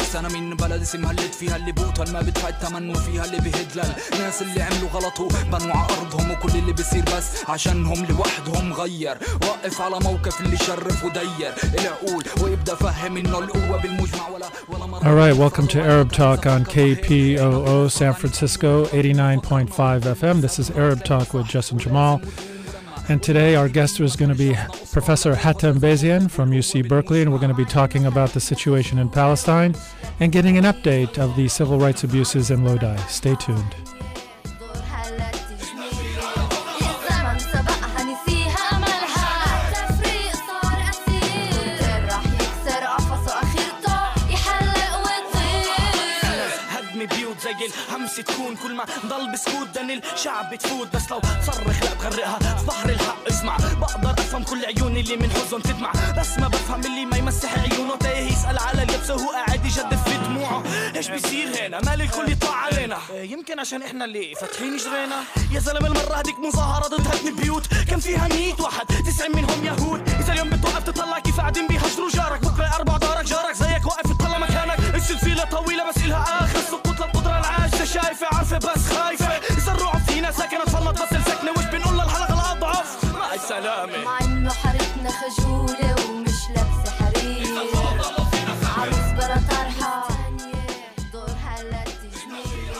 ناس أنا من بلد اسمها اللي فيها اللي بوتها ما بدفع الثمن وفيها اللي بهدلل ناس اللي عملوا غلط وبنوا على أرضهم وكل اللي بيصير بس عشانهم لوحدهم غير وقف على موقف اللي شرف ودير العقول ويبدأ فهم إنه القوة بالمجمع ولا All right, welcome to Arab Talk on KPOO San Francisco 89.5 FM. This is Arab Talk with Justin Jamal. And today our guest is going to be Professor Hatem Bezian from UC Berkeley, and we're going to be talking about the situation in Palestine and getting an update of the civil rights abuses in Lodi. Stay tuned. همسي تكون كل ما ضل بسكوت دن الشعب بتفوت بس لو تصرخ لا بغرقها في بحر الحق اسمع بقدر افهم كل عيون اللي من حزن تدمع بس ما بفهم اللي ما يمسح عيونه تايه يسأل على اللبس وهو قاعد يجدف في دموعه ايش بيصير هنا مال الكل يطلع علينا يمكن عشان احنا اللي فاتحين جرينا يا زلمه المره هديك مظاهره ضد هدم بيوت كان فيها 100 واحد 90 منهم يهود اذا اليوم بتوقف تطلع كيف قاعدين بيهجروا جارك بكره 4 دارك جارك زيك واقف تطلع مكانك السلسله طويله بس إلها اخر سقوط للقدره العاجزه شايفه عارفه بس خايفه اذا الرعب فينا ساكنه تفلت بس السكنه وش بنقول للحلقه الاضعف مع السلامه مع انه حارتنا خجوله ومش لابسه حرير عروس بلا طرحه دورها لا تجميل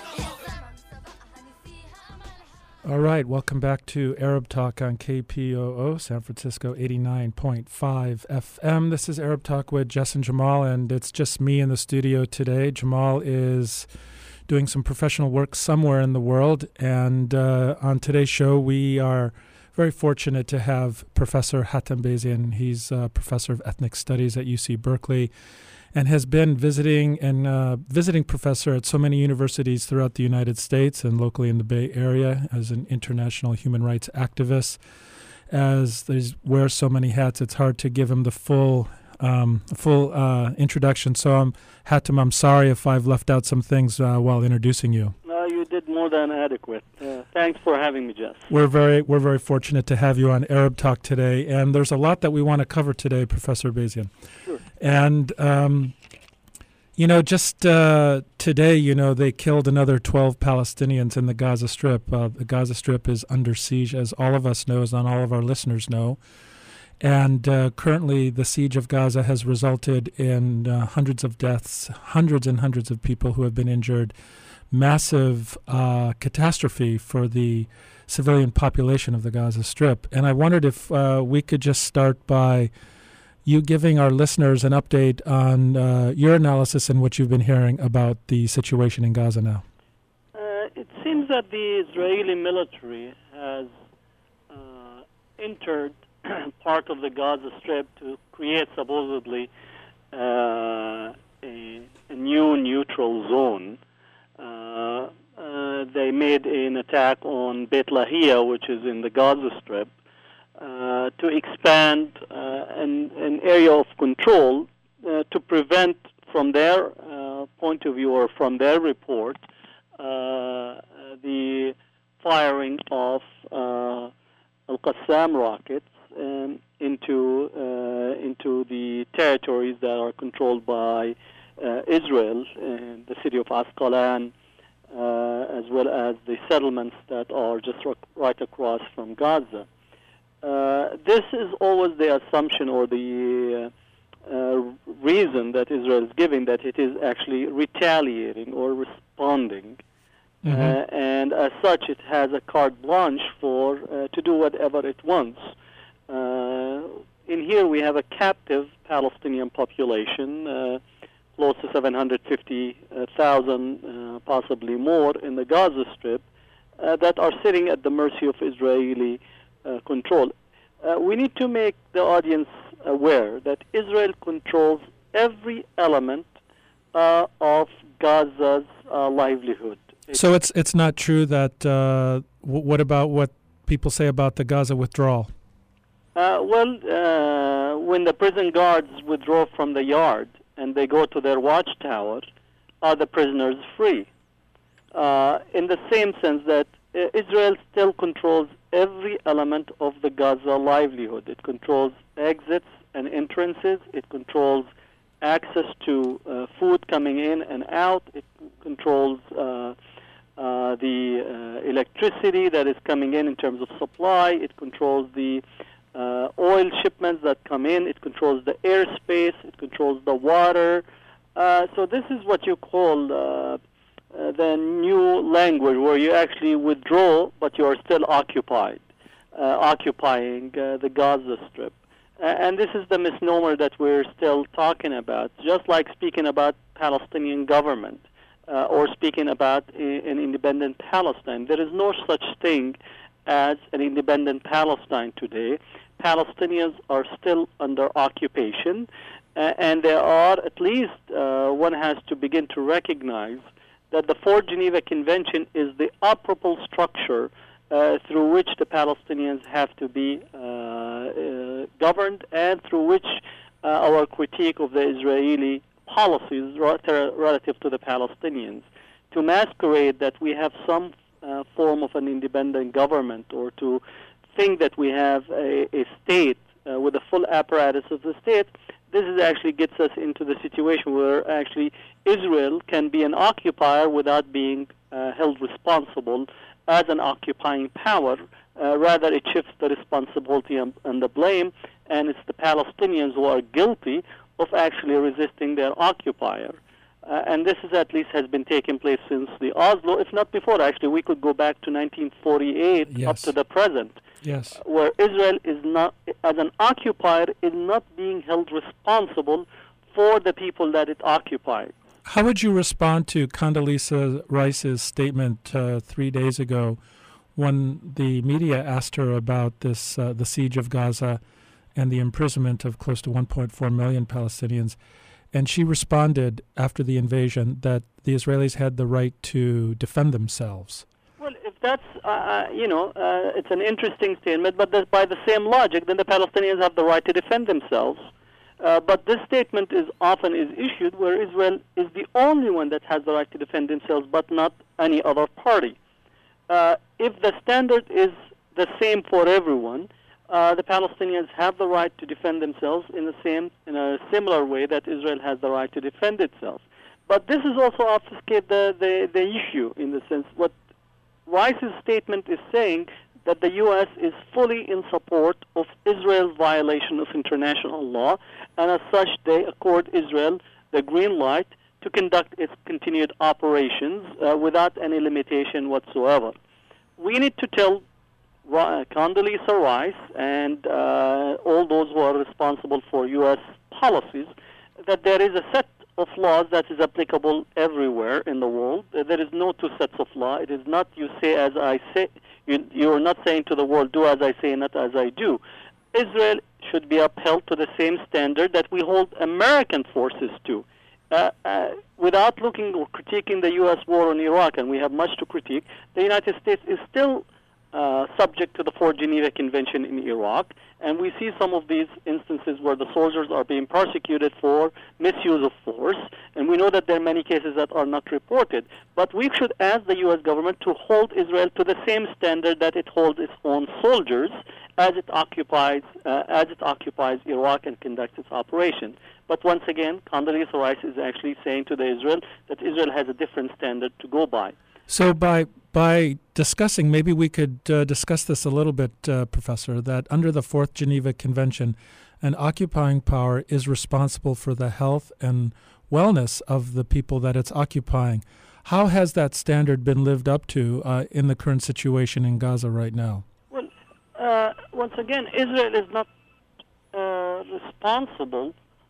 All right, welcome back to Arab Talk on KPOO San Francisco 89.5 FM. This is Arab Talk with Justin Jamal, and it's just me in the studio today. Jamal is doing some professional work somewhere in the world, and on today's show we are very fortunate to have Professor Hatem Bezian. He's a professor of ethnic studies at UC Berkeley and has been visiting professor at so many universities throughout the United States and locally in the Bay Area as an international human rights activist. As they wear so many hats, it's hard to give him the full introduction. So, Hatem, I'm sorry if I've left out some things while introducing you. No, you did more than adequate. Thanks for having me, Jess. We're very fortunate to have you on Arab Talk today, and there's a lot that we want to cover today, Professor Bezian. Sure. And just today, they killed another 12 Palestinians in the Gaza Strip. The Gaza Strip is under siege, as all of us know, and all of our listeners know. And currently, the siege of Gaza has resulted in hundreds of deaths, hundreds and hundreds of people who have been injured, massive catastrophe for the civilian population of the Gaza Strip. And I wondered if we could just start by you giving our listeners an update on your analysis and what you've been hearing about the situation in Gaza now. It seems that the Israeli military has entered part of the Gaza Strip to create supposedly a new neutral zone. They made an attack on Beit Lahia, which is in the Gaza Strip, to expand an area of control to prevent, from their point of view or from their report, the firing of Al-Qassam rockets into the territories that are controlled by Israel, and the city of Asqalan, as well as the settlements that are just right across from Gaza. This is always the assumption or the reason that Israel is giving, that it is actually retaliating or responding. Mm-hmm. And as such, it has a carte blanche for to do whatever it wants. In here, we have a captive Palestinian population, close to 750,000, possibly more, in the Gaza Strip, that are sitting at the mercy of Israeli control. We need to make the audience aware that Israel controls every element of Gaza's livelihood. So it's not true that, what about what people say about the Gaza withdrawal? When the prison guards withdraw from the yard and they go to their watchtower, are the prisoners free? In the same sense that Israel still controls every element of the Gaza livelihood. It controls exits and entrances. It controls access to food coming in and out. It controls the electricity that is coming in terms of supply. It controls the oil shipments that come in. It controls the airspace. It controls the water. So this is what you call the new language, where you actually withdraw, but you are still occupying the Gaza Strip. And this is the misnomer that we're still talking about, just like speaking about Palestinian government or speaking about an independent Palestine. There is no such thing as an independent Palestine today. Palestinians are still under occupation, and there are, at least one has to begin to recognize that the Fourth Geneva Convention is the operable structure through which the Palestinians have to be governed, and through which our critique of the Israeli policies relative to the Palestinians, to masquerade that we have some form of an independent government, or to think that we have a state with a full apparatus of the state. This is actually gets us into the situation where actually Israel can be an occupier without being held responsible as an occupying power. Rather, it shifts the responsibility and the blame, and it's the Palestinians who are guilty of actually resisting their occupier. And this is at least has been taking place since the Oslo, if not before. Actually, we could go back to 1948 up to the present. Yes. Where Israel is not, as an occupier, is not being held responsible for the people that it occupies. How would you respond to Condoleezza Rice's statement 3 days ago when the media asked her about this, the siege of Gaza and the imprisonment of close to 1.4 million Palestinians? And she responded after the invasion that the Israelis had the right to defend themselves. Well, if that's, it's an interesting statement, but by the same logic, then the Palestinians have the right to defend themselves. But this statement is often issued where Israel is the only one that has the right to defend themselves, but not any other party. If the standard is the same for everyone, the Palestinians have the right to defend themselves in a similar way that Israel has the right to defend itself. But this is also obfuscate the issue, in the sense what Rice's statement is saying, that the U.S. is fully in support of Israel's violation of international law, and as such they accord Israel the green light to conduct its continued operations without any limitation whatsoever. We need to tell Condoleezza Rice and all those who are responsible for U.S. policies that there is a set of laws that is applicable everywhere in the world. There is no two sets of law. It is not you say as I say. You are not saying to the world, do as I say, not as I do. Israel should be upheld to the same standard that we hold American forces to. Without looking or critiquing the U.S. war on Iraq, and we have much to critique, the United States is still subject to the Fourth Geneva Convention in Iraq, and we see some of these instances where the soldiers are being prosecuted for misuse of force, and we know that there are many cases that are not reported. But we should ask the U.S. government to hold Israel to the same standard that it holds its own soldiers as it occupies Iraq and conducts its operations. But once again, Condoleezza Rice is actually saying to Israel that Israel has a different standard to go by. So by discussing, maybe we could discuss this a little bit, Professor, that under the Fourth Geneva Convention, an occupying power is responsible for the health and wellness of the people that it's occupying. How has that standard been lived up to in the current situation in Gaza right now? Well, once again, Israel is not responsible,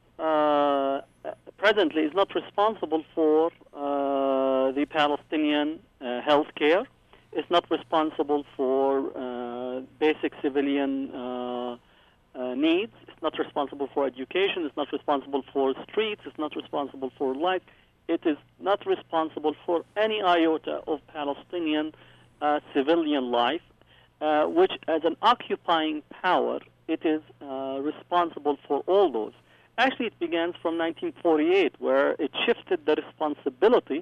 presently is not responsible for the Palestinian health care. It's not responsible for basic civilian needs. It's not responsible for education. It's not responsible for streets. It's not responsible for life. It is not responsible for any iota of Palestinian civilian life, which as an occupying power, it is responsible for all those. Actually, it begins from 1948, where it shifted the responsibility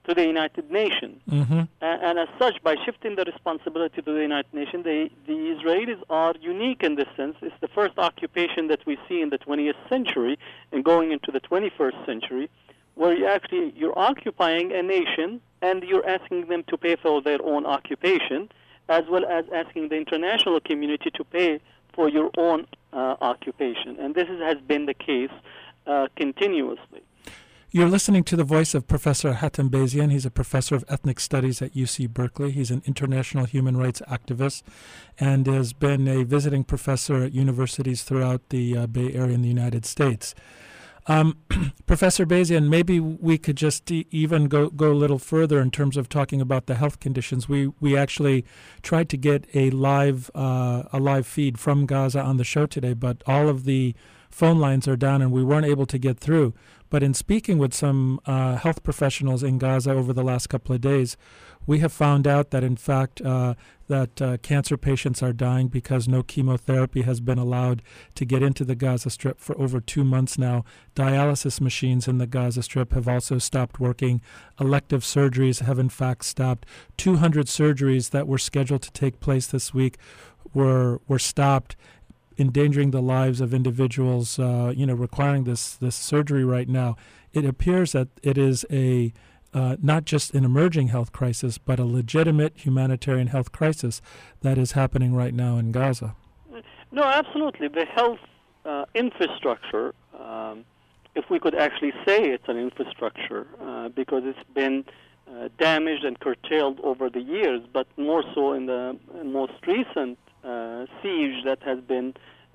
to the United Nations. And as such, by shifting the responsibility to the United Nations, the Israelis are unique in this sense. It's the first occupation that we see in the 20th century and going into the 21st century, where you're occupying a nation and you're asking them to pay for their own occupation, as well as asking the international community to pay for your own occupation. And this has been the case continuously. You're listening to the voice of Professor Hatem Bayzian. He's a professor of ethnic studies at UC Berkeley. He's an international human rights activist and has been a visiting professor at universities throughout the Bay Area in the United States. Professor Bayzian, maybe we could just even go a little further in terms of talking about the health conditions. We actually tried to get a live feed from Gaza on the show today, but all of the phone lines are down and we weren't able to get through. But in speaking with some health professionals in Gaza over the last couple of days, we have found out that, in fact, that cancer patients are dying because no chemotherapy has been allowed to get into the Gaza Strip for over 2 months now. Dialysis machines in the Gaza Strip have also stopped working. Elective surgeries have, in fact, stopped. 200 surgeries that were scheduled to take place this week were stopped, endangering the lives of individuals, requiring this surgery right now. It appears that it is a not just an emerging health crisis, but a legitimate humanitarian health crisis that is happening right now in Gaza. No, absolutely. The health infrastructure, if we could actually say it's an infrastructure, because it's been damaged and curtailed over the years, but more so in the most recent siege that has been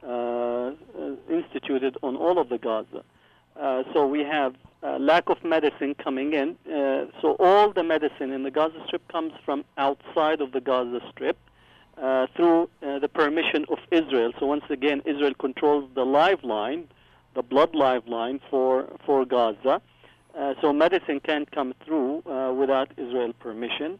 instituted on all of the Gaza. So we have lack of medicine coming in. So all the medicine in the Gaza Strip comes from outside of the Gaza Strip through the permission of Israel. So once again, Israel controls the lifeline, the blood lifeline for Gaza. So medicine can't come through without Israel permission.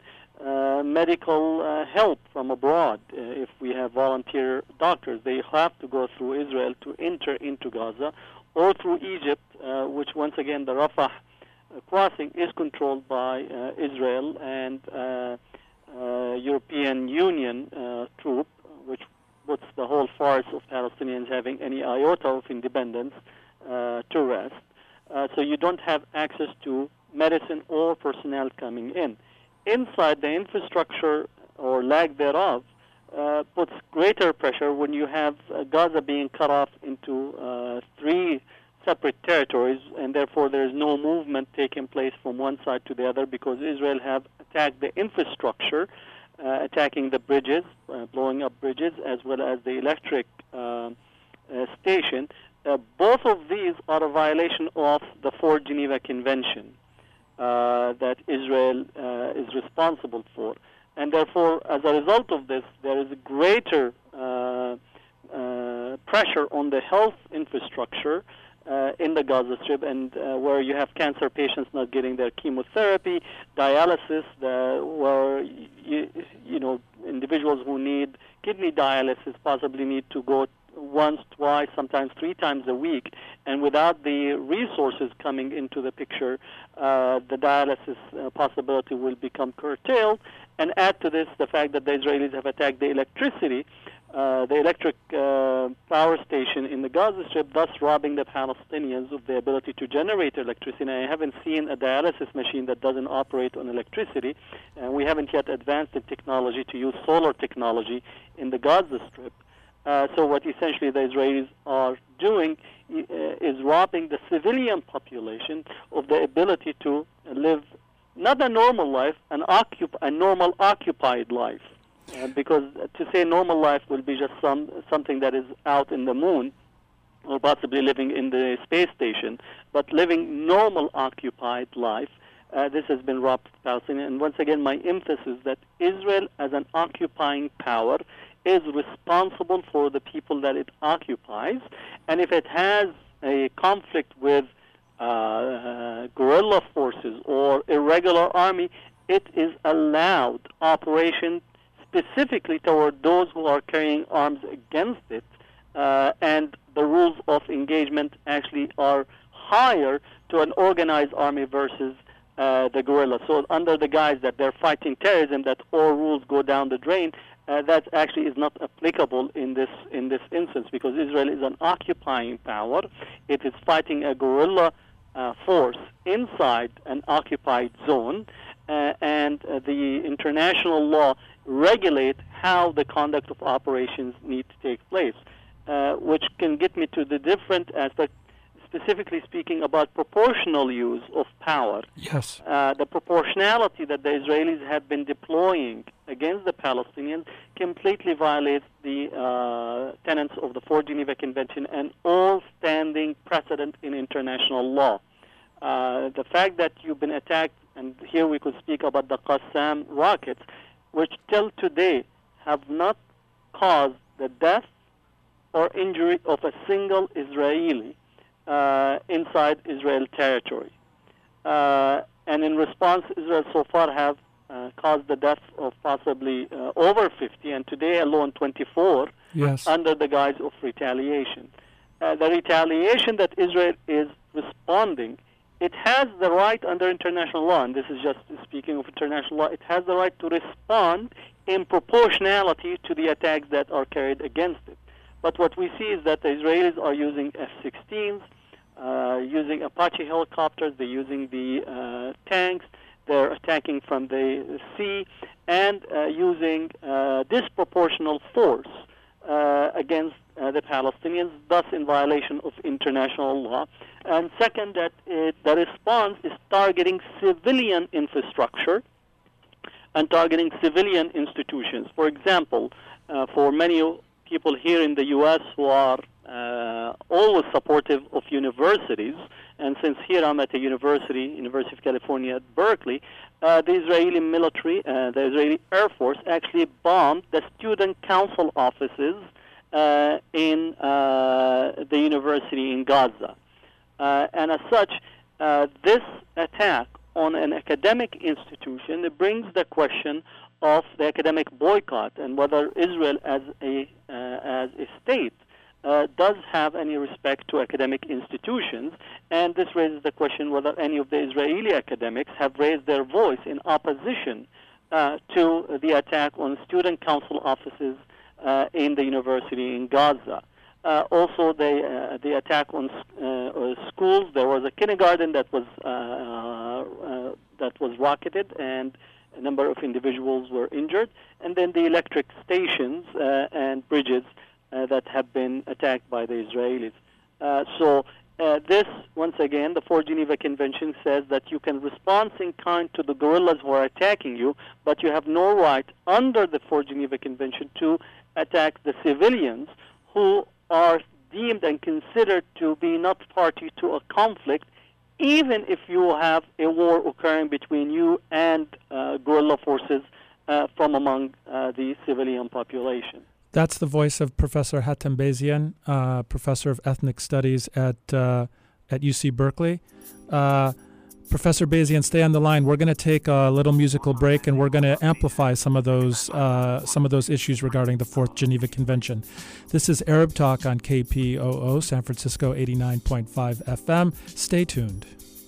Medical help from abroad. If we have volunteer doctors, they have to go through Israel to enter into Gaza, or through Egypt, which once again the Rafah crossing is controlled by Israel and European Union troop, which puts the whole farce of Palestinians having any iota of independence to rest. So you don't have access to medicine or personnel coming in. Inside, the infrastructure or lack thereof puts greater pressure when you have Gaza being cut off into 3 separate territories, and therefore there is no movement taking place from one side to the other because Israel have attacked the infrastructure, attacking the bridges, blowing up bridges, as well as the electric station. Both of these are a violation of the 4th Geneva Convention that Israel is responsible for. And therefore, as a result of this, there is a greater pressure on the health infrastructure in the Gaza Strip, and where you have cancer patients not getting their chemotherapy, dialysis, where individuals who need kidney dialysis possibly need to go once, twice, sometimes 3 times a week, and without the resources coming into the picture, the dialysis possibility will become curtailed. And add to this the fact that the Israelis have attacked the electricity, the electric power station in the Gaza Strip, thus robbing the Palestinians of the ability to generate electricity. And I haven't seen a dialysis machine that doesn't operate on electricity, and we haven't yet advanced in technology to use solar technology in the Gaza Strip. So what essentially the Israelis are doing is robbing the civilian population of the ability to live not a normal life, a normal occupied life. Because to say normal life will be just something that is out in the moon or possibly living in the space station, but living normal occupied life, this has been robbed of Palestinians. And once again, my emphasis that Israel as an occupying power is responsible for the people that it occupies, and if it has a conflict with guerrilla forces or irregular army, it is allowed operation specifically toward those who are carrying arms against it, and the rules of engagement actually are higher to an organized army versus the guerrillas. So under the guise that they're fighting terrorism, that all rules go down the drain, that actually is not applicable in this instance, because Israel is an occupying power. It is fighting a guerrilla force inside an occupied zone, and the international law regulate how the conduct of operations need to take place, which can get me to the different aspect, specifically speaking about proportional use of power. Yes. The proportionality that the Israelis have been deploying against the Palestinians completely violates the tenets of the Fourth Geneva Convention and all standing precedent in international law. The fact that you've been attacked, and here we could speak about the Qassam rockets, which till today have not caused the death or injury of a single Israeli inside Israel territory. And in response, Israel so far have caused the deaths of possibly over 50, and today alone 24, Yes. under the guise of retaliation. The retaliation that Israel is responding, it has the right under international law, and this is just speaking of international law, it has the right to respond in proportionality to the attacks that are carried against it. But what we see is that the Israelis are using F-16s, using Apache helicopters, they're using the tanks, they're attacking from the sea, and using disproportional force against the Palestinians, thus in violation of international law. And second, that the response is targeting civilian infrastructure and targeting civilian institutions. For example, for many people here in the U.S. who are always supportive of universities, and since here I'm at a University of California at Berkeley, the Israeli military, the Israeli Air Force actually bombed the student council offices in the university in Gaza. And as such, this attack on an academic institution, it brings the question of the academic boycott and whether Israel as a state does have any respect to academic institutions, and this raises the question whether any of the Israeli academics have raised their voice in opposition to the attack on student council offices in the university in Gaza. Also, the attack on schools. There was a kindergarten that was rocketed, and a number of individuals were injured, and then the electric stations and bridges that have been attacked by the Israelis. So this, once again, the Fourth Geneva Convention says that you can respond in kind to the guerrillas who are attacking you, but you have no right under the Fourth Geneva Convention to attack the civilians who are deemed and considered to be not party to a conflict, even if you have a war occurring between you and guerrilla forces from among the civilian population. That's the voice of Professor Hatem Bezian, professor of ethnic studies at UC Berkeley. Professor Bezian, stay on the line. We're going to take a little musical break, and we're going to amplify some of those issues regarding the Fourth Geneva Convention. This is Arab Talk on KPOO, San Francisco 89.5 FM. Stay tuned.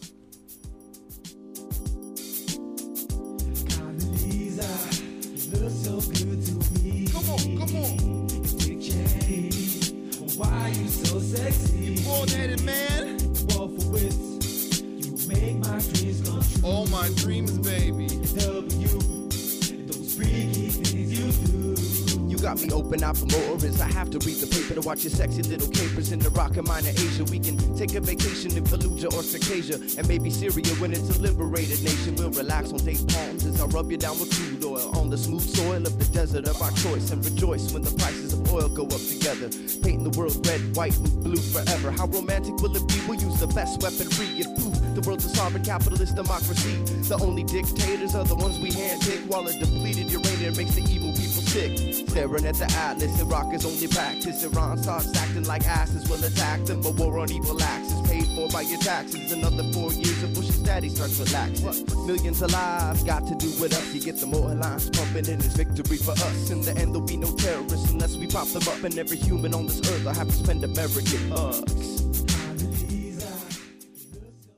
Why you so sexy? You coordinated, man. War for wits. You make my dreams come true. All my dreams, baby. W. Those freaky things you do. You got me open out for motorists. I have to read the paper to watch your sexy little capers in the rock and minor Asia. We can take a vacation in Fallujah or Circassia, and maybe Syria when it's a liberated nation. We'll relax on date palms as I rub you down with crude oil on the smooth soil of the desert of our choice, and rejoice when the prices of oil go up together, painting the world red, white, and blue forever. How romantic will it be? We'll use the best weaponry and proof the world's a sovereign capitalist democracy. The only dictators are the ones we handpick, while a depleted uranium makes the evil people sick. Staring at the atlas, Iraq is only practice. Iran starts acting like asses, will attack them. A war on evil acts is paid for by your taxes. Another 4 years of Bush's daddy starts relaxing. Millions of lives got to do with us. You get the more lines pumping in is victory for us. In the end, there'll be no terrorists unless we pop them up, and every human on this earth will have to spend American hugs.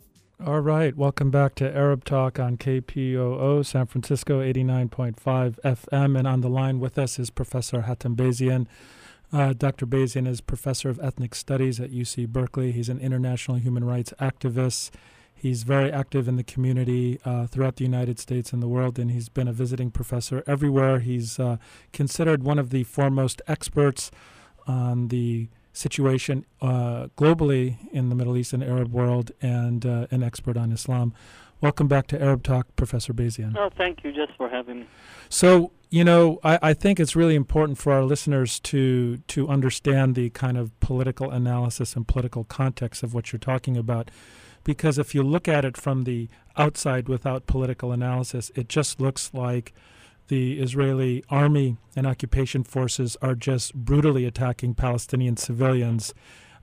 All right, welcome back to Arab Talk on KPOO, San Francisco 89.5 FM. And on the line with us is Professor Hatem Bayzian. Dr. Bayzian is Professor of Ethnic Studies at UC Berkeley. He's an international human rights activist. He's very active in the community throughout the United States and the world, and he's been a visiting professor everywhere. He's considered one of the foremost experts on the situation globally in the Middle East and Arab world, and an expert on Islam. Welcome back to Arab Talk, Professor Bayzian. Oh, thank you just for having me. So, I think it's really important for our listeners to understand the kind of political analysis and political context of what you're talking about, because if you look at it from the outside without political analysis, it just looks like the Israeli army and occupation forces are just brutally attacking Palestinian civilians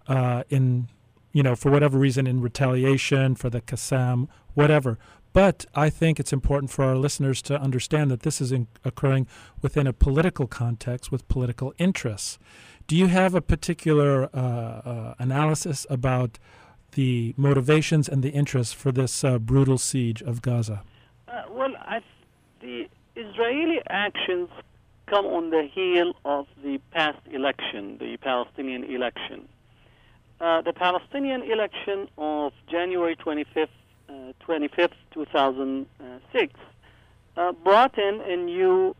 for whatever reason, in retaliation for the Qassam, whatever. But I think it's important for our listeners to understand that this is occurring within a political context with political interests. Do you have a particular analysis about the motivations and the interests for this brutal siege of Gaza? The Israeli actions come on the heel of the past election, the Palestinian election. The Palestinian election of January 25th, 2006, brought in a new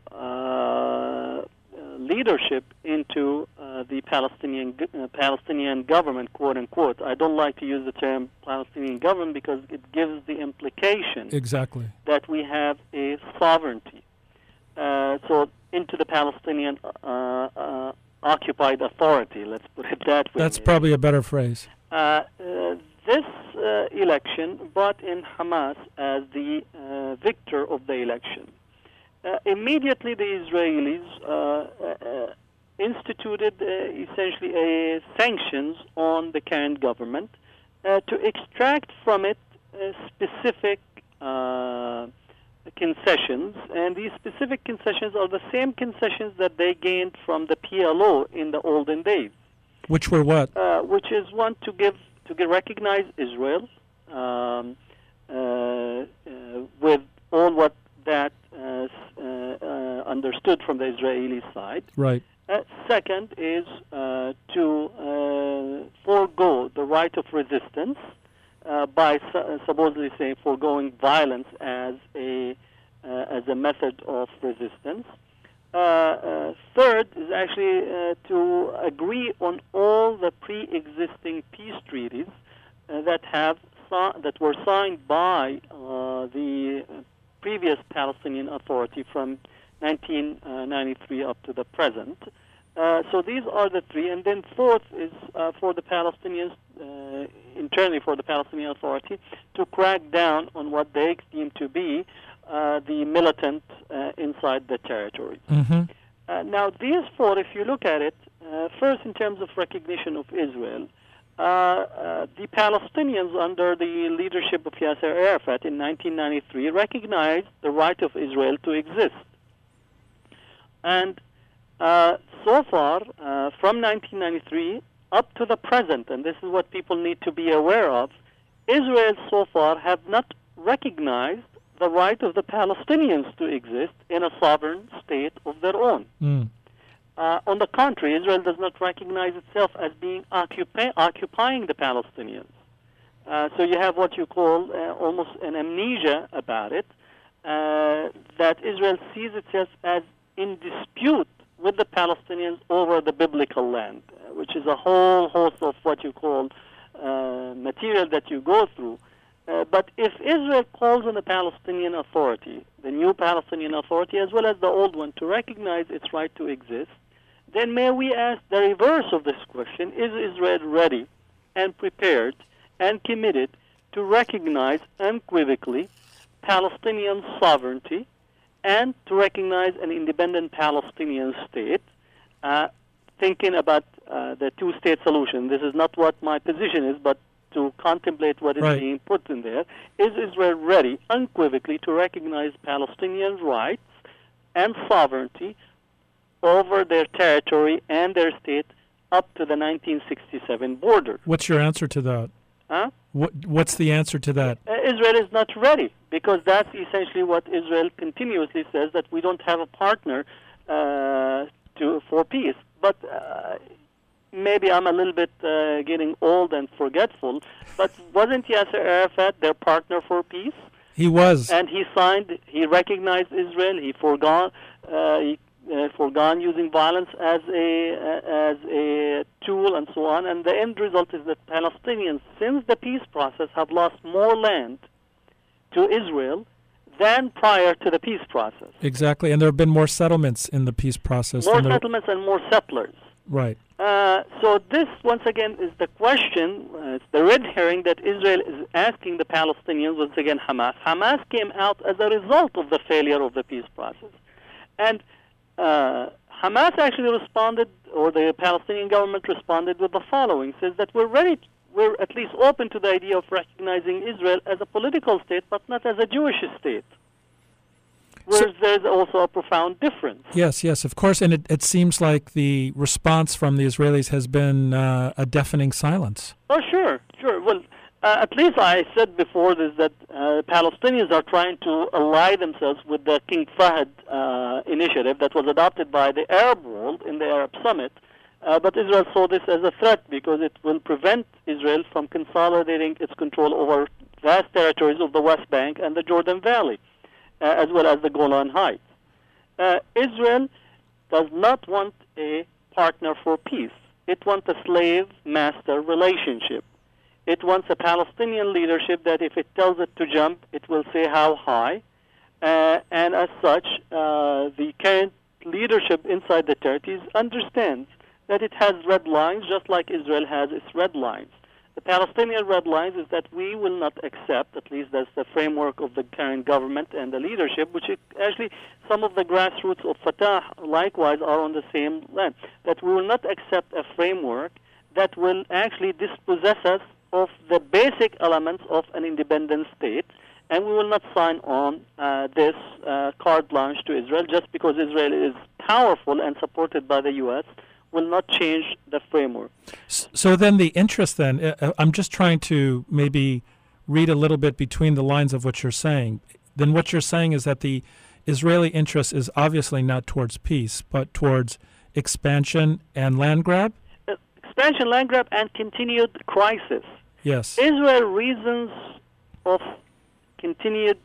leadership into the Palestinian government, quote unquote. I don't like to use the term Palestinian government because it gives the implication exactly that we have a sovereignty. So into the Palestinian occupied authority, let's put it that way. That's probably a better phrase. This election brought in Hamas as the victor of the election. Immediately, the Israelis instituted essentially sanctions on the current government to extract from it specific concessions, and these specific concessions are the same concessions that they gained from the PLO in the olden days. Which were what? Which is one to recognize Israel with all what that understood from the Israeli side. Right. Second is to forego the right of resistance by supposedly saying foregoing violence as a method of resistance. Third is actually to agree on all the pre-existing peace treaties that were signed by the previous Palestinian Authority from 1993 up to the present. So these are the three. And then fourth is for the Palestinians, internally for the Palestinian Authority, to crack down on what they deem to be the militant inside the territory. Mm-hmm. Now, these four, if you look at it, first in terms of recognition of Israel, the Palestinians under the leadership of Yasser Arafat in 1993 recognized the right of Israel to exist. And so far, from 1993 up to the present, and this is what people need to be aware of, Israel so far have not recognized the right of the Palestinians to exist in a sovereign state of their own. Mm. On the contrary, Israel does not recognize itself as being occupying the Palestinians. So you have what you call almost an amnesia about it, that Israel sees itself as in dispute with the Palestinians over the biblical land, which is a whole host of what you call material that you go through. But if Israel calls on the Palestinian Authority, the new Palestinian Authority, as well as the old one, to recognize its right to exist, then may we ask the reverse of this question: is Israel ready and prepared and committed to recognize unequivocally Palestinian sovereignty and to recognize an independent Palestinian state, thinking about the two-state solution? This is not what my position is, but to contemplate what is being put in there. Is Israel ready unequivocally to recognize Palestinian rights and sovereignty over their territory and their state up to the 1967 border? What's your answer to that? What's the answer to that? Israel is not ready, because that's essentially what Israel continuously says, that we don't have a partner for peace. But maybe I'm a little bit getting old and forgetful, but wasn't Yasser Arafat their partner for peace? He was. And he recognized Israel, he forgone using violence as a tool and so on, and the end result is that Palestinians, since the peace process, have lost more land to Israel than prior to the peace process. Exactly, and there have been more settlements in the peace process. More settlements and more settlers. Right. So this, once again, is the question, it's the red herring that Israel is asking the Palestinians, once again Hamas. Hamas came out as a result of the failure of the peace process. And Hamas actually responded, or the Palestinian government responded with the following, says that we're at least open to the idea of recognizing Israel as a political state, but not as a Jewish state. Whereas there's also a profound difference. Yes, of course, and it seems like the response from the Israelis has been a deafening silence. Oh, sure. Well, at least I said before this that Palestinians are trying to ally themselves with the King Fahd initiative that was adopted by the Arab world in the Arab Summit, but Israel saw this as a threat because it will prevent Israel from consolidating its control over vast territories of the West Bank and the Jordan Valley, as well as the Golan Heights. Israel does not want a partner for peace. It wants a slave-master relationship. It wants a Palestinian leadership that if it tells it to jump, it will say how high. And as such, the current leadership inside the territories understands that it has red lines, just like Israel has its red lines. The Palestinian red lines is that we will not accept, at least that's the framework of the current government and the leadership, which actually some of the grassroots of Fatah likewise are on the same line, that we will not accept a framework that will actually dispossess us of the basic elements of an independent state, and we will not sign on this carte blanche to Israel just because Israel is powerful and supported by the U.S., will not change the framework. So then the interest then, I'm just trying to maybe read a little bit between the lines of what you're saying. Then what you're saying is that the Israeli interest is obviously not towards peace, but towards expansion and land grab? Expansion, land grab, and continued crisis. Yes. Israel's reasons of continued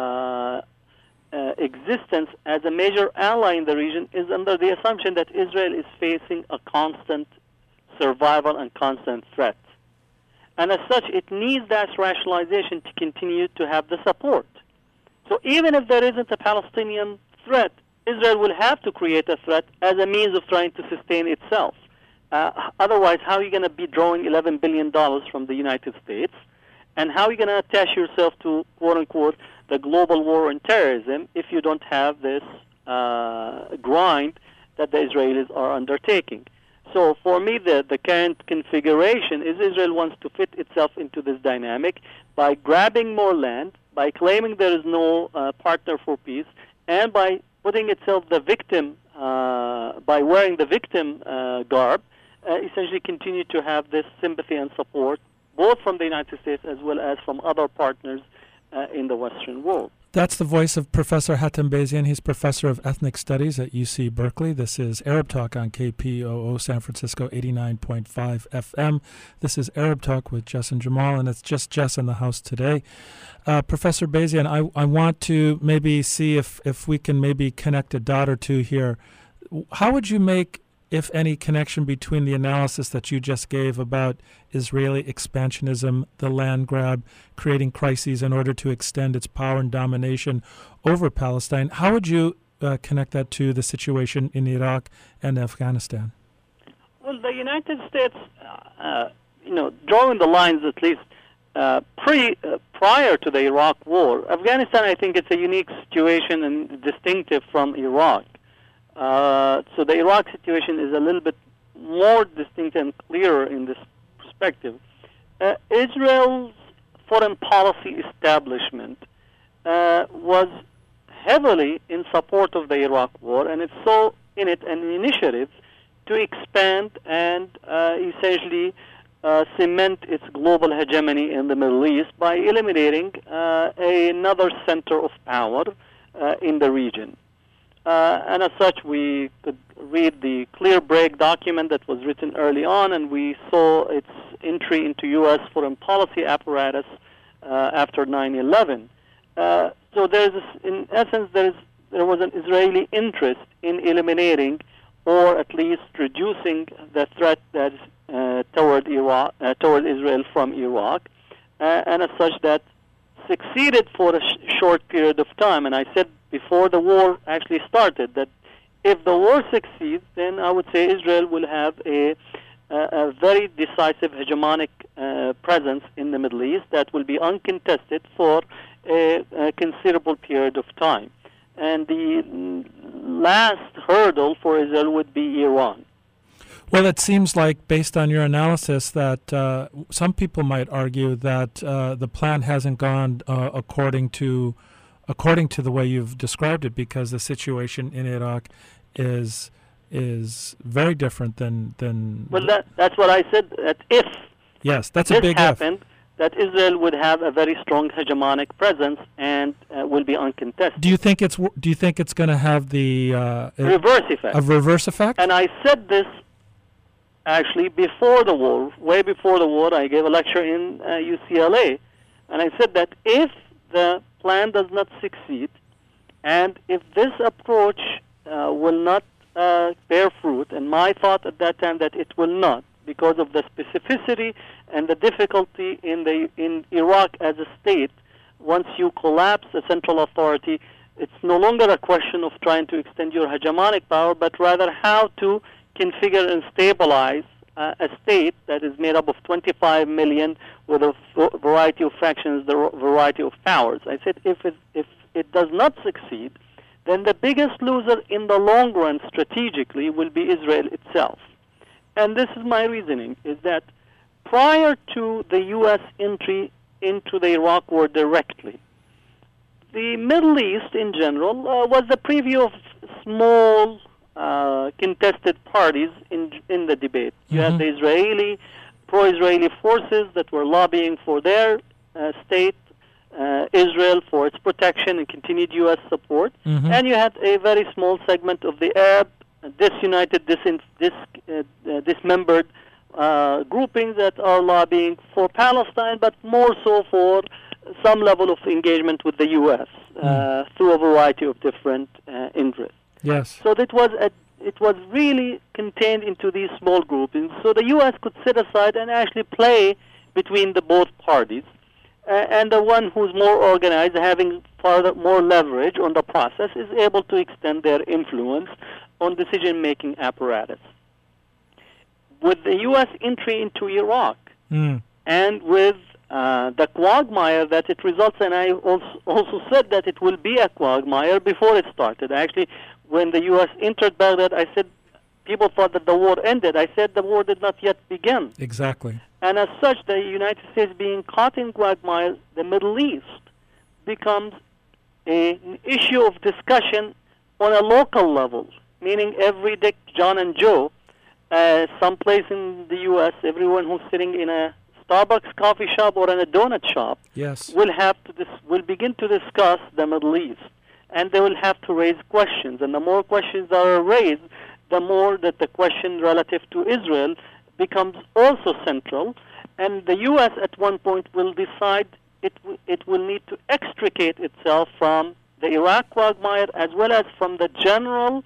existence as a major ally in the region is under the assumption that Israel is facing a constant survival and constant threat. And as such, it needs that rationalization to continue to have the support. So even if there isn't a Palestinian threat, Israel will have to create a threat as a means of trying to sustain itself. Otherwise, how are you going to be drawing $11 billion from the United States? And how are you going to attach yourself to, quote-unquote, the global war on terrorism if you don't have this grind that the Israelis are undertaking? So for me, the current configuration is Israel wants to fit itself into this dynamic by grabbing more land, by claiming there is no partner for peace, and by putting itself the victim, by wearing the victim garb, essentially continue to have this sympathy and support, both from the United States as well as from other partners in the Western world. That's the voice of Professor Hatem Bazian. He's professor of ethnic studies at UC Berkeley. This is Arab Talk on KPOO San Francisco 89.5 FM. This is Arab Talk with Jess and Jamal, and it's just Jess in the house today. Professor Bazian, I want to maybe see if we can maybe connect a dot or two here. How would you make, if any, connection between the analysis that you just gave about Israeli expansionism, the land grab, creating crises in order to extend its power and domination over Palestine? How would you connect that to the situation in Iraq and Afghanistan? Well, the United States, drawing the lines at least prior to the Iraq War, Afghanistan, I think it's a unique situation and distinctive from Iraq. So the Iraq situation is a little bit more distinct and clearer in this perspective. Israel's foreign policy establishment was heavily in support of the Iraq War, and it saw in it an initiative to expand and essentially cement its global hegemony in the Middle East by eliminating another center of power in the region. And as such, we could read the Clear Break document that was written early on, and we saw its entry into U.S. foreign policy apparatus after 9/11. So there's, in essence, there was an Israeli interest in eliminating, or at least reducing, the threat that is toward Israel from Iraq, and as such that succeeded for a short period of time. And I said before the war actually started that if the war succeeds, then I would say Israel will have a very decisive hegemonic presence in the Middle East that will be uncontested for a considerable period of time. And the last hurdle for Israel would be Iran. Well, it seems like, based on your analysis, that some people might argue that the plan hasn't gone according to the way you've described it, because the situation in Iraq is very different than. Well, that's what I said. That if that's a big happened, that Israel would have a very strong hegemonic presence and will be uncontested. Do you think it's going to have the reverse effect? A reverse effect? And I said this actually before the war, way before the war. I gave a lecture in UCLA, and I said that if the plan does not succeed, and if this approach will not bear fruit, and my thought at that time that it will not, because of the specificity and the difficulty in Iraq as a state. Once you collapse a central authority, it's no longer a question of trying to extend your hegemonic power, but rather how to configure and stabilize a state that is made up of 25 million with a variety of factions, the variety of powers. I said if it does not succeed, then the biggest loser in the long run strategically will be Israel itself. And this is my reasoning, is that prior to the U.S. entry into the Iraq war directly, the Middle East in general was the preview of small contested parties in the debate. You had the Israeli, pro-Israeli forces that were lobbying for their state, Israel, for its protection and continued U.S. support. And you had a very small segment of the Arab, disunited, dismembered groupings that are lobbying for Palestine, but more so for some level of engagement with the U.S. Through a variety of different interests. Yes. So it was really contained into these small groupings. So the U.S. could sit aside and actually play between the both parties, and the one who's more organized, having further more leverage on the process, is able to extend their influence on decision-making apparatus. With the U.S. entry into Iraq, and with the quagmire that it results in, I also said that it will be a quagmire before it started. Actually, when the U.S. entered Baghdad, I said people thought that the war ended. I said the war did not yet begin. Exactly. And as such, the United States being caught in quagmire, the Middle East becomes an issue of discussion on a local level, meaning every Dick, John, and Joe, someplace in the U.S., everyone who's sitting in a Starbucks coffee shop or in a donut shop will begin to discuss the Middle East. And they will have to raise questions. And the more questions that are raised, the more that the question relative to Israel becomes also central. And the U.S. at one point will decide it will need to extricate itself from the Iraq quagmire as well as from the general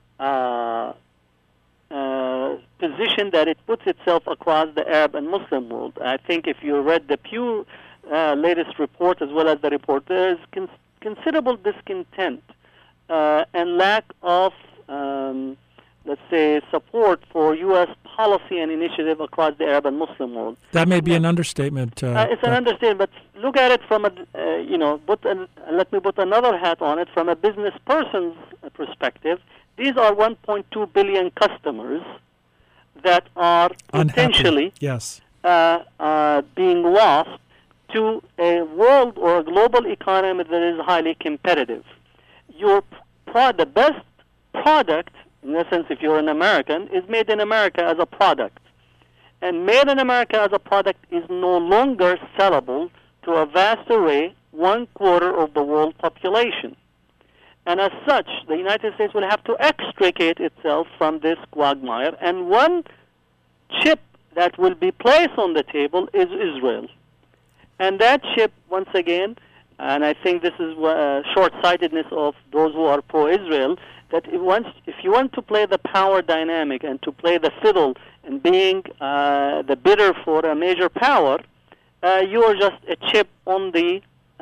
position that it puts itself across the Arab and Muslim world. I think if you read the Pew latest report as well as the report, there is considerable discontent and lack of, let's say, support for U.S. policy and initiative across the Arab and Muslim world. That may be an understatement. It's an understatement, but look at it from let me put another hat on it from a business person's perspective. These are 1.2 billion customers that are potentially being lost to a world or a global economy that is highly competitive. The best product, in essence, if you're an American, is made in America as a product. And made in America as a product is no longer sellable to a vast array, 1/4 of the world population. And as such, the United States will have to extricate itself from this quagmire. And one chip that will be placed on the table is Israel. And that chip, once again, and I think this is short-sightedness of those who are pro-Israel, that if you want to play the power dynamic and to play the fiddle and being the bidder for a major power, you are just a chip on the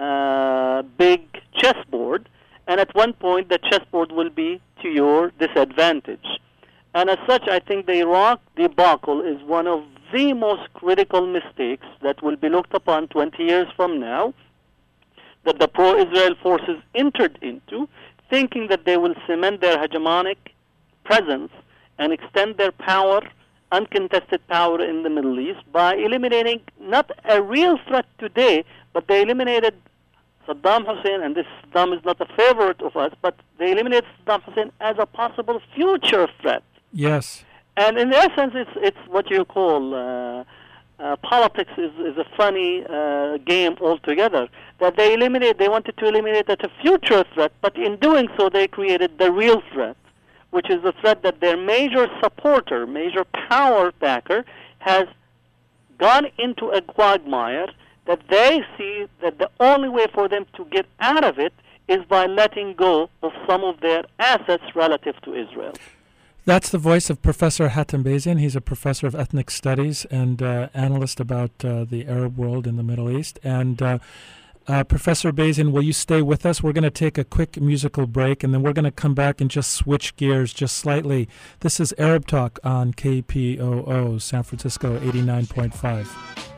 big chessboard, and at one point the chessboard will be to your disadvantage. And as such, I think the Iraq debacle is one of the most critical mistakes that will be looked upon 20 years from now, that the pro-Israel forces entered into, thinking that they will cement their hegemonic presence and extend their power, uncontested power in the Middle East by eliminating not a real threat today, but they eliminated Saddam Hussein, and this Saddam is not a favorite of us, but they eliminated Saddam Hussein as a possible future threat. Yes. And in essence, it's what you call politics is a funny game altogether. That they wanted to eliminate that a future threat, but in doing so, they created the real threat, which is the threat that their major supporter, major power backer, has gone into a quagmire that they see that the only way for them to get out of it is by letting go of some of their assets relative to Israel. That's the voice of Professor Hatem Bayzian. He's a professor of ethnic studies and analyst about the Arab world in the Middle East. And Professor Bayzian, will you stay with us? We're going to take a quick musical break, and then we're going to come back and just switch gears just slightly. This is Arab Talk on KPOO, San Francisco 89.5.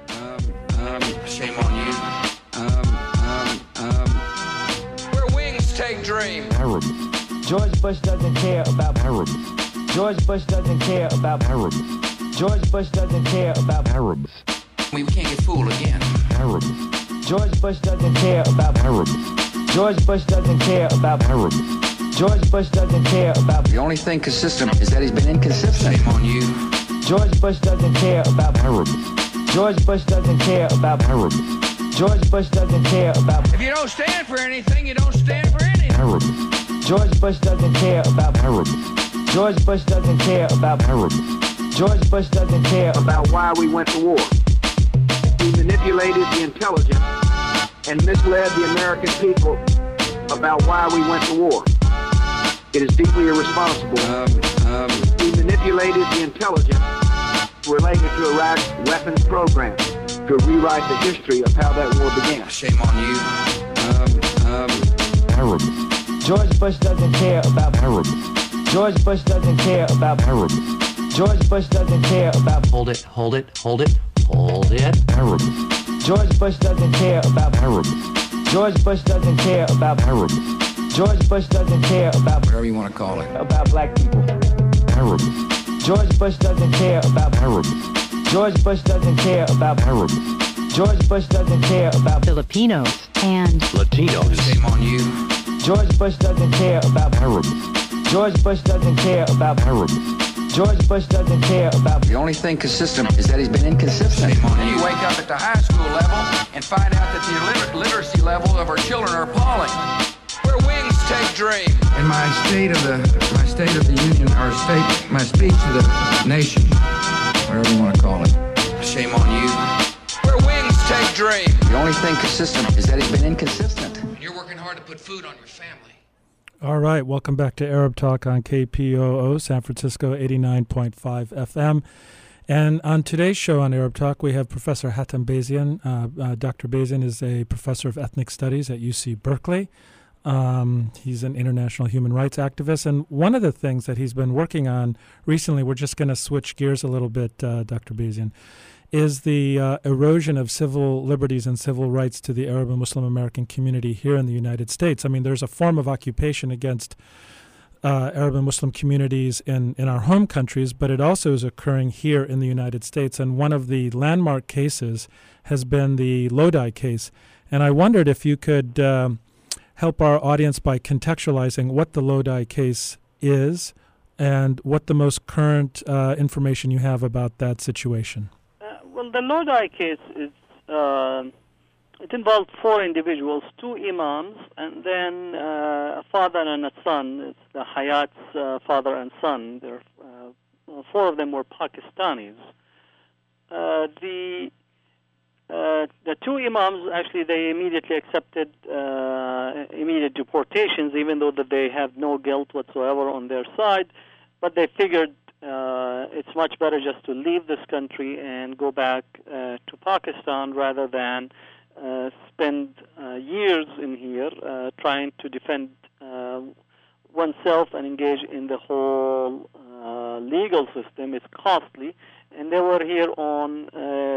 Shame on you. Where wings take dream. Arabs. George Bush doesn't care about Arabs. George Bush doesn't care about Arabs. George Bush doesn't care about Arabs. We can't get fooled again. Arabs. George Bush doesn't care about Arabs. George Bush doesn't care about Arabs. George Bush doesn't care about. The only thing consistent is that he's been inconsistent. Shame on you. George Bush doesn't care about Arabs. George Bush doesn't care about Arabs. George Bush doesn't care about. If you don't stand for anything, you don't stand for anything. Arabs. George Bush doesn't care about Arabs. George Bush doesn't care about Arabs. George Bush doesn't care about why we went to war. He manipulated the intelligence and misled the American people about why we went to war. It is deeply irresponsible. He manipulated the intelligence related to Iraq's weapons program to rewrite the history of how that war began. Shame on you. Arabs. George Bush doesn't care about Arabs. George Bush doesn't care about Arabs. George Bush doesn't care about. Hold it. Arabs. George Bush doesn't care about Arabs. George Bush doesn't care about Arabs. George Bush doesn't care about. Whatever you want to call it. About black people. Arabs. George Bush doesn't care about Arabs. George Bush doesn't care about Arabs. George Bush doesn't care about Filipinos and Latinos. Shame on you. George Bush doesn't care about Arabs. George Bush doesn't care about Arabs. George Bush doesn't care about. The only thing consistent is that he's been inconsistent. Shame on you. You wake up at the high school level and find out that the literacy level of our children are appalling. Where wings take dream. In my state of the union, or my speech to the nation, whatever you want to call it. Shame on you. Where wings take dream. The only thing consistent is that he's been inconsistent. And you're working hard to put food on your family. All right, welcome back to Arab Talk on KPOO, San Francisco 89.5 FM. And on today's show on Arab Talk, we have Professor Hatem Bayzian. Dr. Bayzian is a professor of ethnic studies at UC Berkeley. He's an international human rights activist. And one of the things that he's been working on recently, we're just going to switch gears a little bit, Dr. Bayzian, is the erosion of civil liberties and civil rights to the Arab and Muslim American community here in the United States. I mean, there's a form of occupation against Arab and Muslim communities in our home countries, but it also is occurring here in the United States. And one of the landmark cases has been the Lodi case. And I wondered if you could help our audience by contextualizing what the Lodi case is, and what the most current information you have about that situation. Well, the Lodi case is it involved 4 individuals, 2 imams, and then a father and a son. It's the Hayat's father and son. 4 of them were Pakistanis. The 2 imams, actually, they immediately accepted immediate deportations, even though that they have no guilt whatsoever on their side. But they figured it's much better just to leave this country and go back to Pakistan rather than spend years in here trying to defend oneself and engage in the whole legal system. It's costly. And they were here on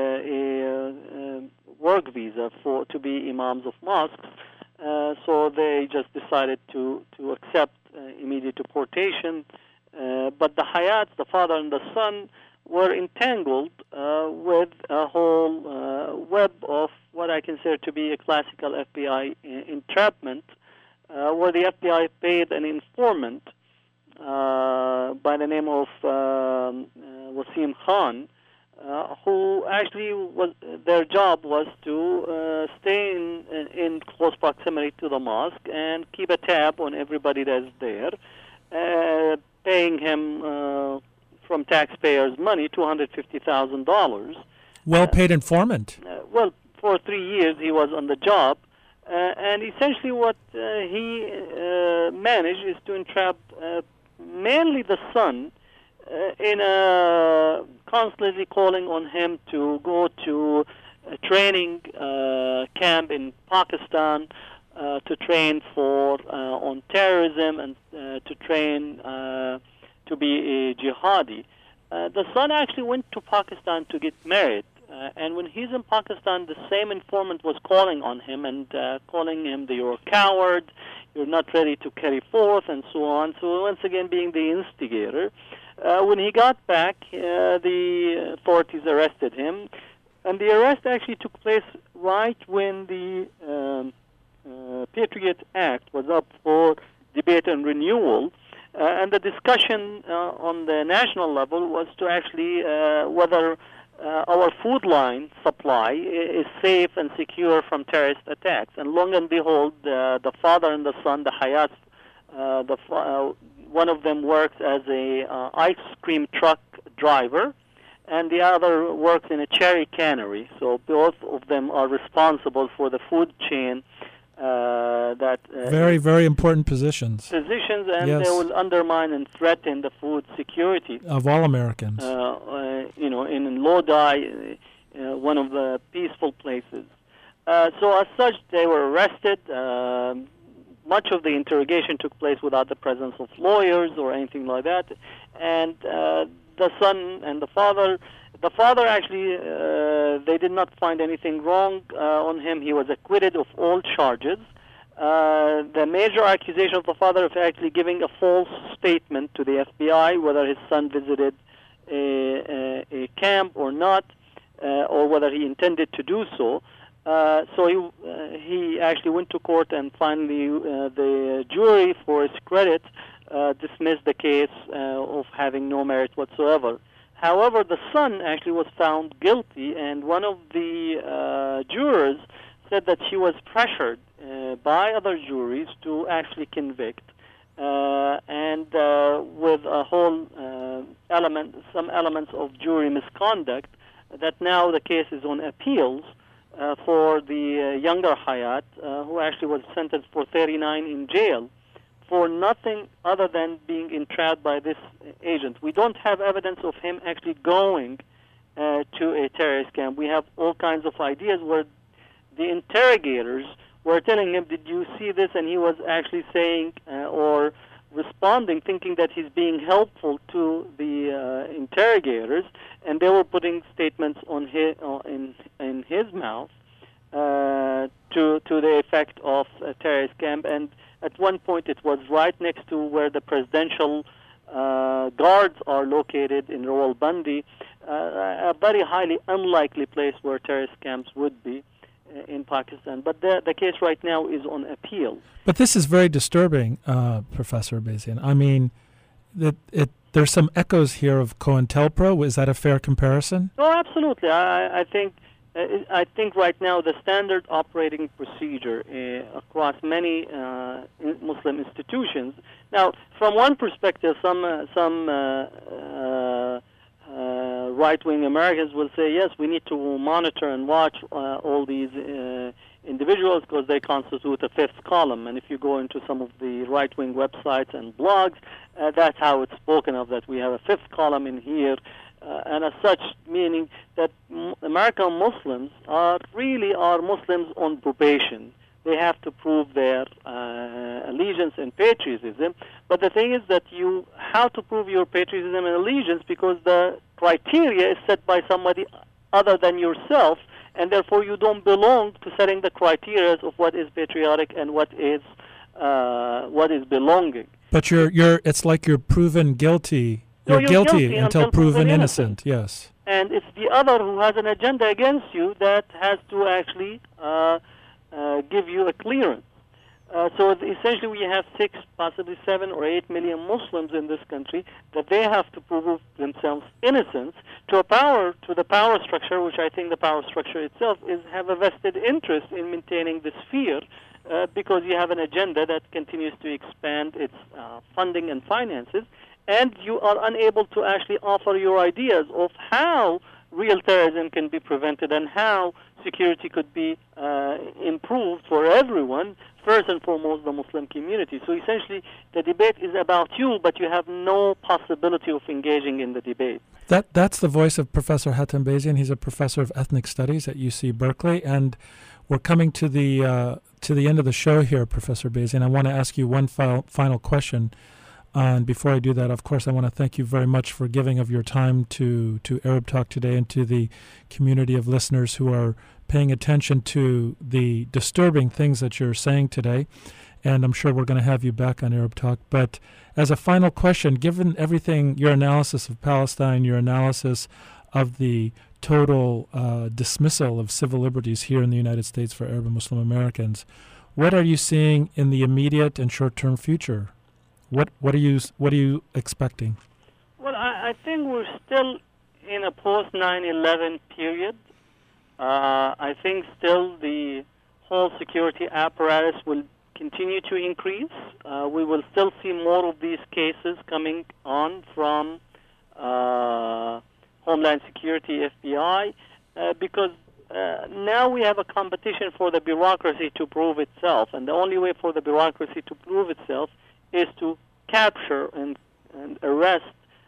a work visa to be imams of mosques. So they just decided to accept immediate deportation. But the Hayats, the father and the son, were entangled with a whole web of what I consider to be a classical FBI entrapment, where the FBI paid an informant by the name of Wasim Khan, who actually their job was to stay in close proximity to the mosque and keep a tab on everybody that's there, paying him from taxpayers' money $250,000. Well-paid informant. Well, for 3 years he was on the job, and essentially what he managed is to entrap mainly the son in constantly calling on him to go to a training camp in Pakistan to train on terrorism and to train to be a jihadi. The son actually went to Pakistan to get married, and when he's in Pakistan, the same informant was calling on him and calling him that you're a coward, you're not ready to carry forth, and so on. So once again, being the instigator. When he got back, the authorities arrested him, and the arrest actually took place right when the Patriot Act was up for debate and renewal, and the discussion on the national level was to actually whether our food line supply is safe and secure from terrorist attacks. And long and behold, the father and the son, the Hayats, one of them works as a ice cream truck driver, and the other works in a cherry cannery. So both of them are responsible for the food chain. Very, very important positions. And yes. They will undermine and threaten the food security of all Americans. In Lodi, one of the peaceful places. So as such, they were arrested. Much of the interrogation took place without the presence of lawyers or anything like that. And the son and the father actually, they did not find anything wrong on him. He was acquitted of all charges. The major accusation of the father of actually giving a false statement to the FBI, whether his son visited a camp or not, or whether he intended to do so. So he actually went to court, and finally the jury, for its credit, dismissed the case of having no merit whatsoever. However, the son actually was found guilty, and one of the jurors said that she was pressured by other juries to actually convict, and with a whole some elements of jury misconduct, that now the case is on appeals for the younger Hayat, who actually was sentenced for 39 in jail for nothing other than being entrapped by this agent. We don't have evidence of him actually going to a terrorist camp. We have all kinds of ideas where the interrogators were telling him, did you see this? And he was actually saying or responding, thinking that he's being helpful to the interrogators, and they were putting statements on in his mouth to the effect of a terrorist camp. And at one point, it was right next to where the presidential guards are located in Rawalpindi, a very highly unlikely place where terrorist camps would be in Pakistan. But the case right now is on appeal. But this is very disturbing, Professor Bazian. I mean, there's some echoes here of COINTELPRO. Is that a fair comparison? Oh, absolutely. I think right now the standard operating procedure across many Muslim institutions. Now, from one perspective, some right-wing Americans will say, yes, we need to monitor and watch all these individuals because they constitute a fifth column. And if you go into some of the right-wing websites and blogs, that's how it's spoken of, that we have a fifth column in here. And as such, meaning that American Muslims are Muslims on probation. They have to prove their allegiance and patriotism. But the thing is that how to prove your patriotism and allegiance, because the criteria is set by somebody other than yourself, and therefore you don't belong to setting the criteria of what is patriotic and what is belonging. But it's like you're proven guilty. You're guilty until proven innocent. Yes. And it's the other who has an agenda against you that has to actually give you a clearance. So essentially we have 6, possibly 7 or 8 million Muslims in this country that they have to prove themselves innocent to the power structure, which I think the power structure itself have a vested interest in maintaining this fear because you have an agenda that continues to expand its funding and finances, and you are unable to actually offer your ideas of how real terrorism can be prevented and how security could be improved for everyone, first and foremost the Muslim community. So essentially the debate is about you, but you have no possibility of engaging in the debate. That's the voice of Professor Hatem Bayzian. He's a professor of ethnic studies at UC Berkeley, and we're coming to the end of the show here, Professor Bayzian. I want to ask you one final question. And before I do that, of course, I want to thank you very much for giving of your time to Arab Talk today and to the community of listeners who are paying attention to the disturbing things that you're saying today. And I'm sure we're going to have you back on Arab Talk. But as a final question, given everything, your analysis of Palestine, your analysis of the total dismissal of civil liberties here in the United States for Arab and Muslim Americans, what are you seeing in the immediate and short-term future? What are you expecting? Well, I think we're still in a post 9/11 period. I think still the whole security apparatus will continue to increase. We will still see more of these cases coming on from Homeland Security, FBI, because now we have a competition for the bureaucracy to prove itself, and the only way for the bureaucracy to prove itself is to capture and arrest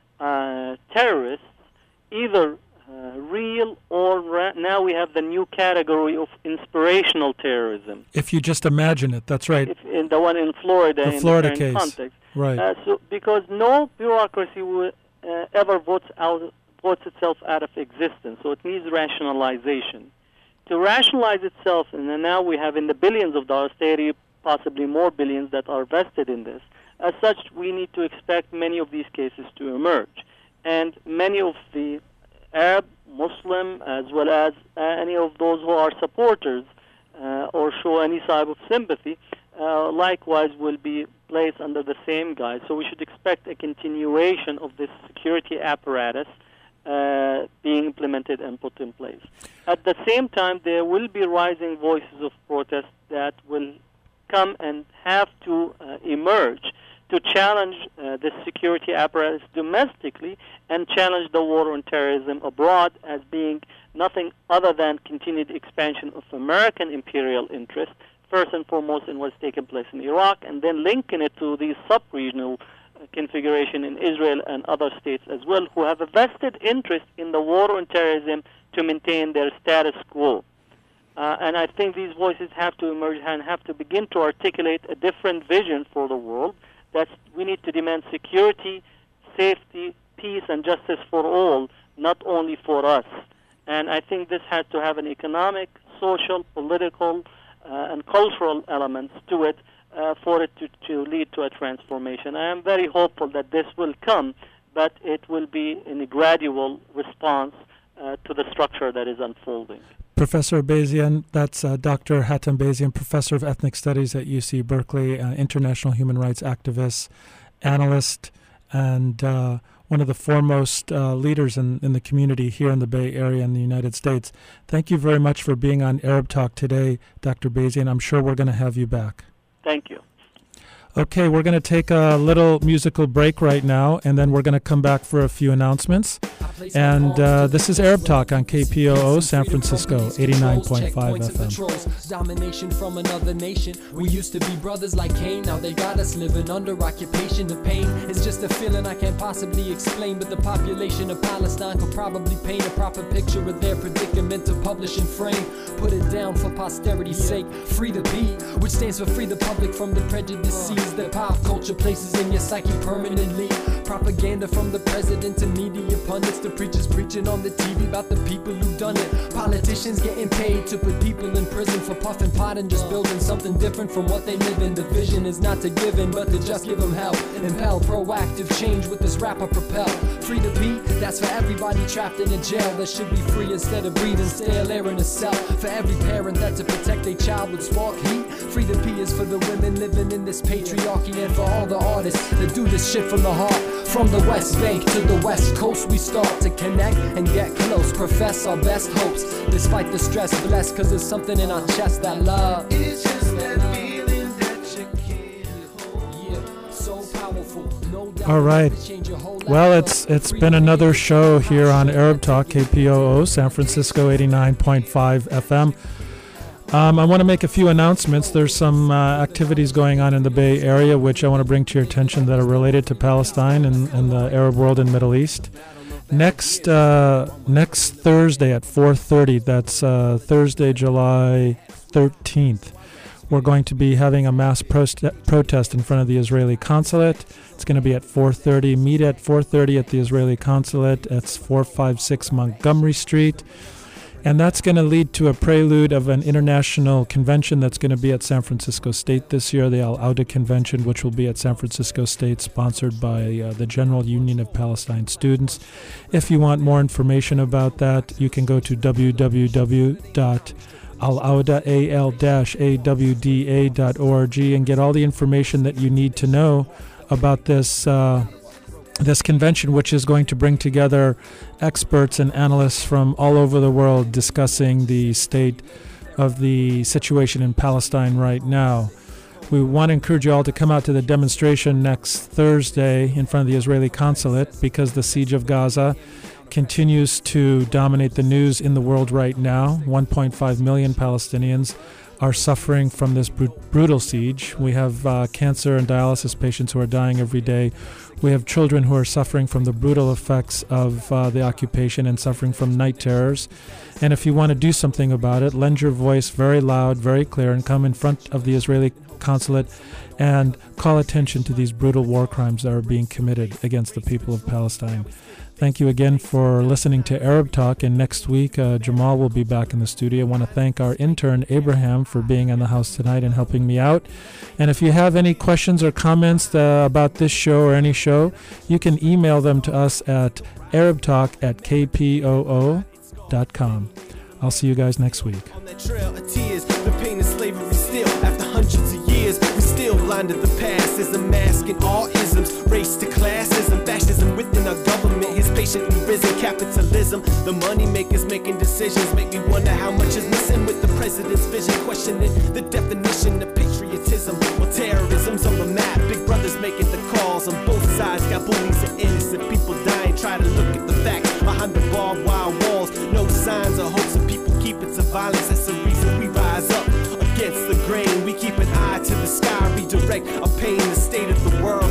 terrorists, either real or now we have the new category of inspirational terrorism. If you just imagine it, that's right. In the one in Florida, the Florida in the case, context. Right? So because no bureaucracy will ever votes itself out of existence, so it needs rationalization. To rationalize itself, and now we have in the billions of dollars, 30, possibly more billions that are vested in this. As such, we need to expect many of these cases to emerge. And many of the Arab, Muslim, as well as any of those who are supporters or show any type of sympathy, likewise will be placed under the same guise. So we should expect a continuation of this security apparatus being implemented and put in place. At the same time, there will be rising voices of protest that will come and have to emerge to challenge the security apparatus domestically and challenge the war on terrorism abroad as being nothing other than continued expansion of American imperial interest, first and foremost in what's taken place in Iraq, and then linking it to the sub-regional configuration in Israel and other states as well, who have a vested interest in the war on terrorism to maintain their status quo. And I think these voices have to emerge and have to begin to articulate a different vision for the world. That we need to demand security, safety, peace, and justice for all, not only for us. And I think this has to have an economic, social, political, and cultural elements to it for it to lead to a transformation. I am very hopeful that this will come, but it will be in a gradual response to the structure that is unfolding. Professor Bayzian, that's Dr. Hatem Bayzian, Professor of Ethnic Studies at UC Berkeley, international human rights activist, analyst, and one of the foremost leaders in the community here in the Bay Area in the United States. Thank you very much for being on Arab Talk today, Dr. Bazian. I'm sure we're going to have you back. Thank you. Okay, we're going to take a little musical break right now, and then we're going to come back for a few announcements. And this is Arab Talk on KPOO San Francisco, 89.5 FM. Domination from another nation. We used to be brothers like Cain. Now they got us living under occupation. The pain is just a feeling I can't possibly explain. But the population of Palestine could probably paint a proper picture of their predicament to publish and frame. Put it down for posterity's sake. Free the beat, which stands for free the public from the prejudices that pop culture places in your psyche permanently. Propaganda from the president to media pundits to preachers preaching on the TV about the people who done it. Politicians getting paid to put people in prison for puffing pot and just building something different from what they live in. The vision is not to give in, but to just give them help. Impel proactive change with this rapper propel. Free to be, that's for everybody trapped in a jail that should be free instead of breathing stale air in a cell. For every parent that to protect their child would spark heat. Free to be is for the women living in this patriarchy, and for all the artists that do this shit from the heart. From the West Bank to the West Coast, we start to connect and get close. Profess our best hopes, despite the stress. Blessed, cause there's something in our chest that love. It's just that feeling that you can't hold. Yeah, so powerful. No doubt. All right. Well, it's been another show here on Arab Talk, KPOO San Francisco, 89.5 FM. I want to make a few announcements. There's some activities going on in the Bay Area which I want to bring to your attention that are related to Palestine and the Arab world and Middle East. Next Thursday at 4:30, that's Thursday, July 13th, we're going to be having a mass protest in front of the Israeli consulate. It's going to be at 4:30. Meet at 4:30 at the Israeli consulate. It's 456 Montgomery Street. And that's going to lead to a prelude of an international convention that's going to be at San Francisco State this year, the Al-Auda Convention, which will be at San Francisco State, sponsored by the General Union of Palestine Students. If you want more information about that, you can go to www.al-awda.org and get all the information that you need to know about this convention, which is going to bring together experts and analysts from all over the world discussing the state of the situation in Palestine right now. We want to encourage you all to come out to the demonstration next Thursday in front of the Israeli consulate, because the siege of Gaza continues to dominate the news in the world right now. 1.5 million Palestinians are suffering from this brutal siege. We have cancer and dialysis patients who are dying every day. We have children who are suffering from the brutal effects of the occupation and suffering from night terrors. And if you want to do something about it, lend your voice very loud, very clear, and come in front of the Israeli consulate and call attention to these brutal war crimes that are being committed against the people of Palestine. Thank you again for listening to Arab Talk, and next week Jamal will be back in the studio. I want to thank our intern Abraham for being in the house tonight and helping me out. And if you have any questions or comments about this show or any show, you can email them to us at arabtalk@kpoo.com. I'll see you guys next week. On that trail of tears, the pain of slavery still, after hundreds of years, we still blinded the past as a mask in all isms, race to classism, fascism within our government, his patiently risen capitalism. The money makers making decisions make me wonder how much is missing with the president's vision, questioning the definition of patriotism. Well, terrorism's on the map, big brothers making the calls on both sides, got bullies and innocent people dying. Try to look at the facts behind the barbed wire walls, no signs or hopes of people keep it to violence. That's the reason we rise up against the grain. We keep an eye to the sky, redirect our pain, the state of the world.